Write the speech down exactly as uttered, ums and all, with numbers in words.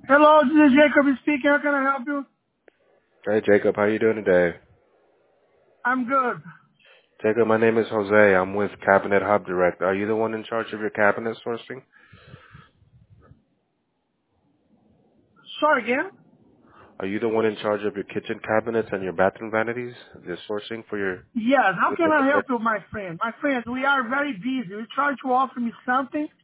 Hello, this is Jacob speaking. How can I help you? Hey Jacob, how you doing today? I'm good. Jacob, my name is Jose. I'm with Cabinet Hub Direct. Are you the one in charge of your cabinet sourcing? Sorry again? Are you the one in charge of your kitchen cabinets and your bathroom vanities? The sourcing for your Yes, how your can I help thermostats? you, my friend? My friend, we are very busy. You try to offer me something,